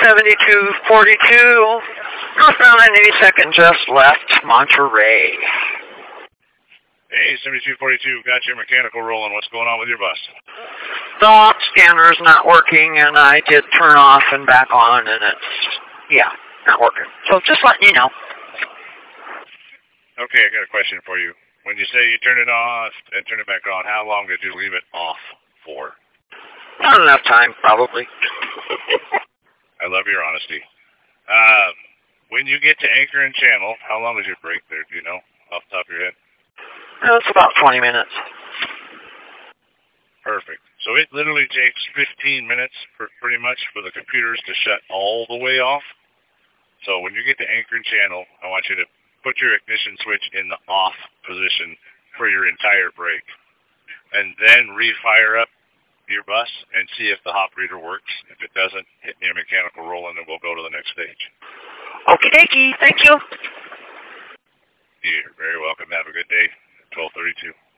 7242, northbound and 82nd, just left Monterey. Hey, 7242, got your mechanical rolling. What's going on with your bus? The op scanner's not working, and I did turn off and back on, and it's, not working. So just letting you know. Okay, I got a question for you. When you say you turn it off and turn it back on, how long did you leave it off for? Not enough time, probably. I love your honesty. When you get to anchor and channel, how long is your break there? Do you know off the top of your head? It's about 20 minutes. Perfect. So it literally takes 15 minutes pretty much for the computers to shut all the way off. So when you get to anchor and channel, I want you to put your ignition switch in the off position for your entire break. And then refire up your bus and see if the hop reader works. If it doesn't, hit me a mechanical roll and then we'll go to the next stage. Okie dokie. Thank you. You're very welcome. Have a good day. 1232.